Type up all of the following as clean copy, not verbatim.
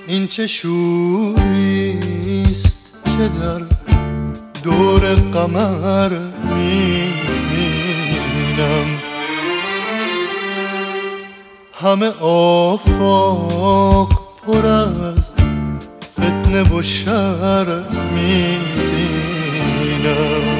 این چه شوریست که در دور قمر میبینم، همه آفاق پر از فتنه و شر میبینم.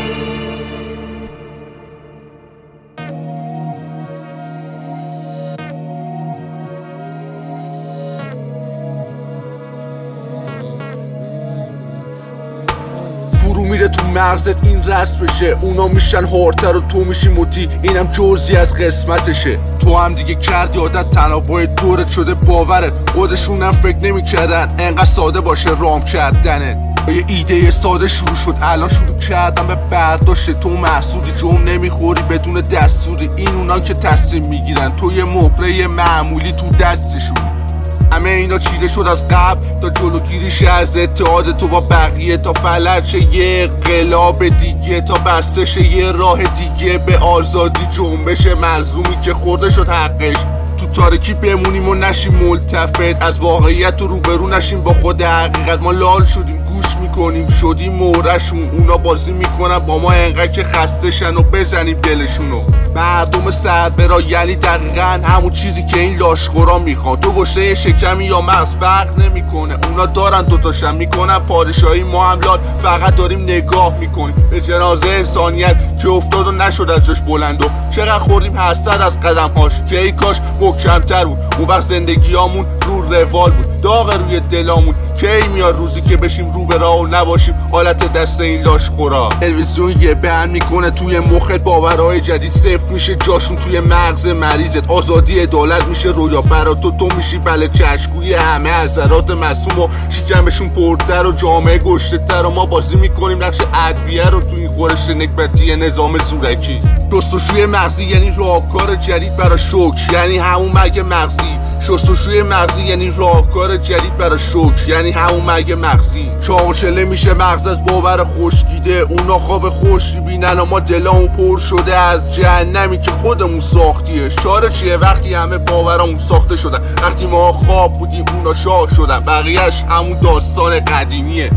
فرو میره تو مغزت این رسم بشه، اونا میشن هارتر و تو میشی موتی، اینم جزئی از قسمتشه. تو هم دیگه کردی عادت، تنابای دورت شده باورت، خودشونم فکر نمیکردن انقدر ساده باشه رام کردنت. یه ایده ساده شروع شد، الان شروع کردم به برداشت. تو محصولی جمع نمیخوری بدون دستوری، این اونا که تصمیم میگیرن، تو یه مهره معمولی تو دستشون. همه اینا چیده شد از قبل تا جلوگیریش از اتحاد تو با بقیه، تا فلج یه انقلاب دیگه، تا بستش یه راه دیگه به آزادی. جنبش مظلومی که خورده شد حقش، تو تاریکی بمونیم و نشیم ملتفت از واقعیت و روبرو نشیم با خود حقیقت. ما لال شدیم گوش میکنیم شدیم مورشون، اونا بازی میکنن با ما انقدر که خسته شن و بزنیم دلشونو. مردم سربرا یعنی دقیقا همون چیزی که این لاشخورا میخوان. تو گشته شکمی یا مغز فرق نمیکنه، اونا دارن دوتاشن میکنن پادشاهی، ما هم لال فقط داریم نگاه میکنیم به جنازه انسانیت که افتاد و نشد از جاش بلند. و چقدر خوردیم هر صد از قدمهاش که ای کاش محکم‌تر بود. اون وقت زندگیامون رو روال بود، داغ روی دلامون. کی میاد روزی که بشیم رو به راه و نباشیم حالت دست این لاشخورا. تلویزیون یه بند میکنه توی مخت، باورهای جدید صفر میشه جاشون توی مغز مریضت. آزادی عدالت میشه رویا برا تو میشی بله چشگوی همه حضرات معصوم و شکمشون پرتر و جامعه گشته‌تر. و ما بازی میکنیم نقش ادویه رو توی این خورش نکبتی نظام زورکی. جستجوی مغزی یعنی راهکار جدید برای شوک، یعنی همون مرگ مغزی. شستشوی مغزی یعنی راهکار جدید برای شوک، یعنی همون مرگ مغزی. چاقشله میشه مغز از باور خوشگیده، اونا خواب خوشی بینن و ما دلامون پر شده از جهنمی که خودمون ساختیه. شاره چیه وقتی همه باورامون ساخته شدن، وقتی ما خواب بودیم اونا شاه شدن، بقیهش همون داستان قدیمیه.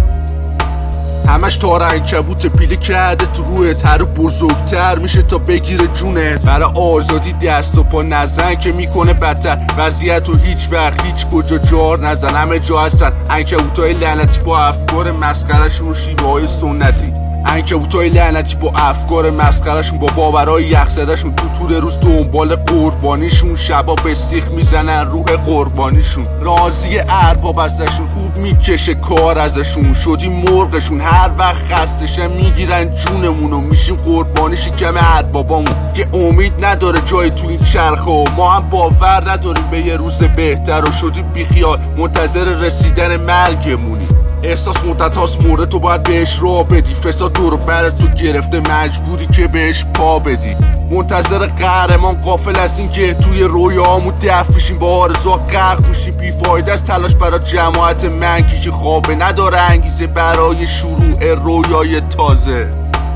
همش تار عنکبوت پیله کرده تو روحت، هر بزرگتر میشه تا بگیره جونت. برای آزادی دست و پا نزن که میکنه بدتر وضعیت، و هیچ وقت هیچ کجا جار نزن. همه جا هستن عنکبوتای لعنتی با افکار مسخره‌شون و شیوه‌های سنتی، عنکبوتای لعنتی با افکار مسخره‌شون، با باورهای یخزده‌شون. تو طول روز دنبال قربانیشون، شبا به سیخ میزنن روح قربانیشون. راضی ارباب ازشون، خوب میکشه کار ازشون، شدیم مرغشون. هر وقت خستشن میگیرن جونمونو، میشیم قربانی شکم اربابامون که امید نداره جای تو این چرخه. ما هم باور نداریم به یه روز بهتر و شدیم بیخیال منتظر رسیدن مرگمونی. احساس مدت‌هاست مرده تو باید بهش راه بدی، فساد دور برت تو گرفته مجبوری که بهش پا بدی. منتظر قهرمان غافل از این که توی رویامون دفع میشیم، با آرزوها غرق میشیم. بیفایده از تلاش برای جماعت منکی که خوابه، نداره انگیزه برای شروع رویای تازه.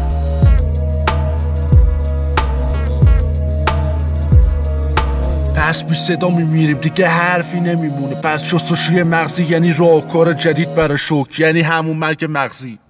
پس بی صدا میمیریم دیگه حرفی نمیمونه. پس شستشوی مغزی یعنی راهکار جدید برای شوک، یعنی همون مرگ مغزی.